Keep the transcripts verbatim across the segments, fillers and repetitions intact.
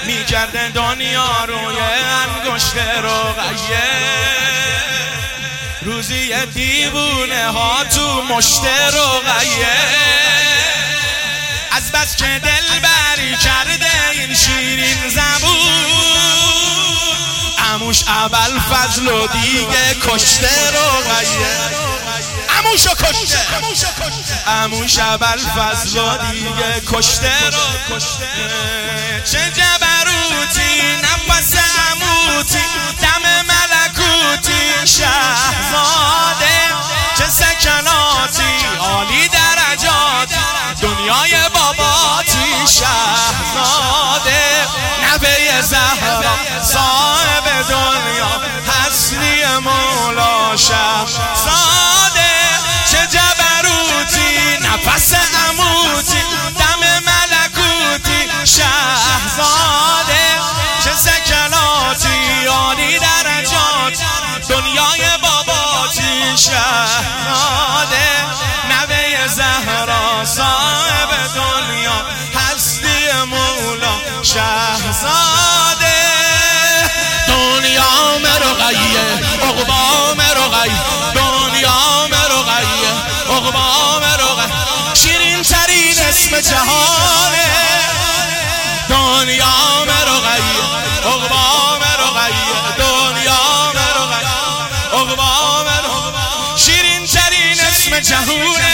میکرده دنیا روی انگشت رقیه. روزی دیوونه ها تو مشت رقیه. از بس که دل بری کرده این شیرین زبون، عموش ابوالفضل و دیگه کشته رقیه. عموشو کشته، عموش ابوالفضل و دیگه کشته رو کشته. چه جبروتی نفس عموتی، دم ملکوتی شهزاده. چه سکناتی عالی درجاتی، دنیای باباتی شهزاده. نوه زهرا صاحب دنیا، هستی مولا شهزاده. چه جبروتی نفس عموتی، دم ملکوتی شهزاده. چه سکناتی عالی درجات، دنیای باباتی شهزاده. نوه زهرا صاحب دنیا، هستی مولا شهزاده. دنیا مرقیه عقبا مرقیه، دنیا مرقیه عقبا مرقیه. شیرین ترین اسم جهانه. دنیا مرقیه عقبا مرقیه، دنیا مرقیه عقبا مرقیه. شیرین ترین اسم جهونه.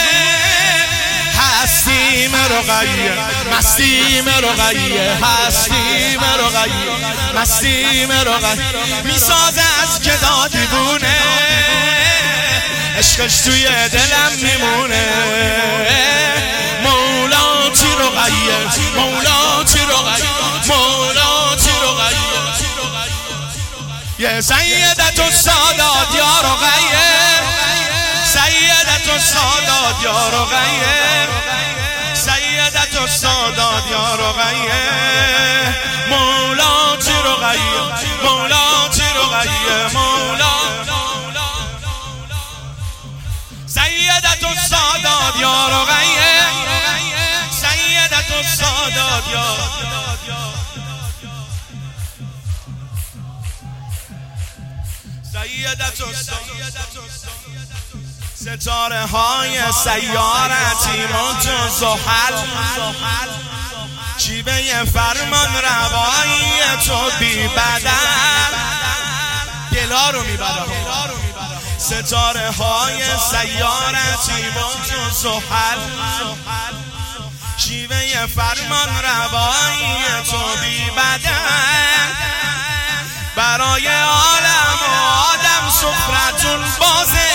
هستی مرقیه مستی مرقیه، هستی مرقیه مستی مرقیه. میسازه از گدا دیوونه، عشقش توی دلم میمونه. مولاتی رقیه، مولاتی رقیه، مولاتی رقیه. یه سیدت السادات یا رقیه، سیدت السادات یا رقیه، سیدت السادات یا رقیه. مولاتی رقیه، مولاتی رقیه، مولا. سیدت السادات یا رقیه، سیدت السادات یا. سیدت السادات. ستاره های سیارتی منتو زحل، شیوه فرمان روایی تو بی بدل، دلا رو میبره. ستاره های سیارتی منتو زحل، شیوه فرمان روایی تو بی بدل. برای عالم و آدم سفرتون بازه،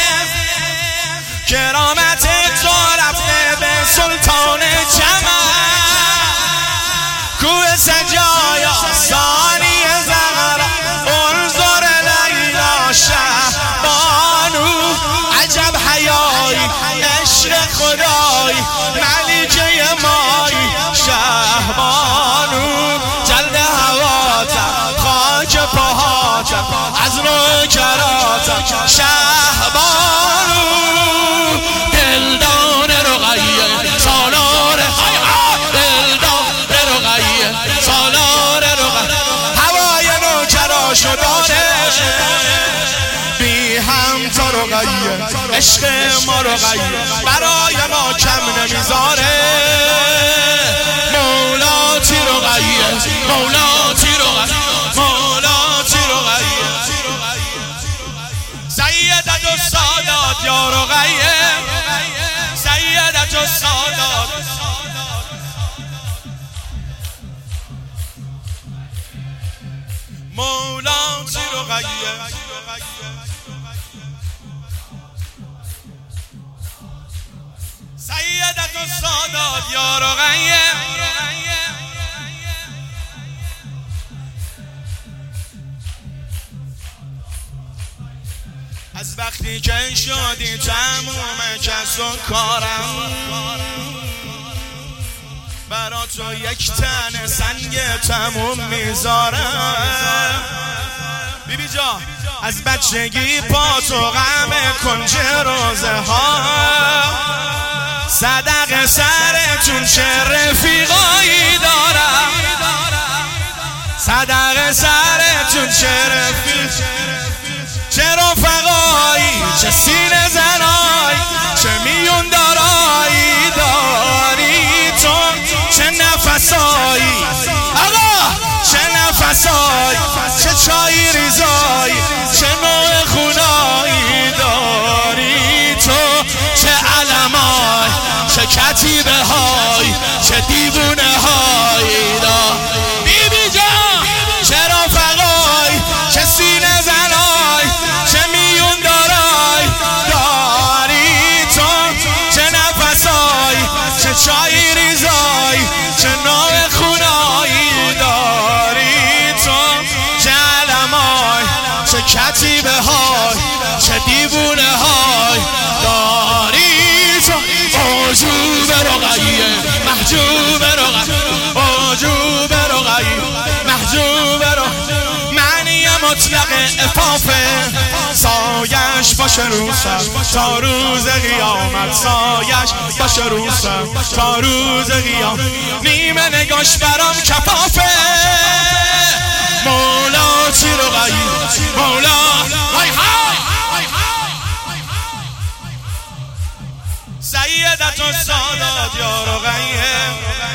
کرامت تو رفته به سلطان جمال. کوه سجایا ثانی زهرا، انظر لیلا شهبانو. عجب حیایی عشق خدایی، ملیکه مایی شهبانو. جلد هواتم خاک پاهاتم، از نوکراتم شهبانو. دلدان رقیه سالار، دلدان رقیه سالار رقیه. هوای نوکراشو داره بی هم تا رقیه. عشق ما رقیه برای ما کم نمیذاره. مولاتی رقیه، مولاتی رقیه، مولاتی رقیه. سیدت السادات یا رقیه، سیدت السادات. مولاتی رقیه. سیدت السادات یا رقیه. از وقتی که شدی تموم کس و کارم، برا تو یک تن سنگ تموم میذارم. بیبی جا از بچگی پا تو غم کنج روزه ها، صدق سرتون چه رفیقایی دارم. صدق سرتون چه رفیق چه رفقایی چه سینه زنایی چه میون دارایی داری تو چه نفسایی آقا چه نفسایی چه چای ریزایی چه نوع خونایی داری تو چه علمای چه کتیبه های چه دیوونه های داری بیبی جان چه رفقای چه سینه زنای چه میون دارای داری تو چه نفسای چه چای ریزای چه نوع خونایی داری تو چه علمای چه کتیبه های چه دیوونه های داری تو عجوب رقیه محجوب رقیه عجوب رقیه محجوب رقیه معنی مطلق افافه سایش باشه رو سر تا روز قیامت سایش باشه رو سر تا روز قیامت نیمه نگاش برام کفافه مولا چی رقیه مولا های های سیدت و سادات یا رقیه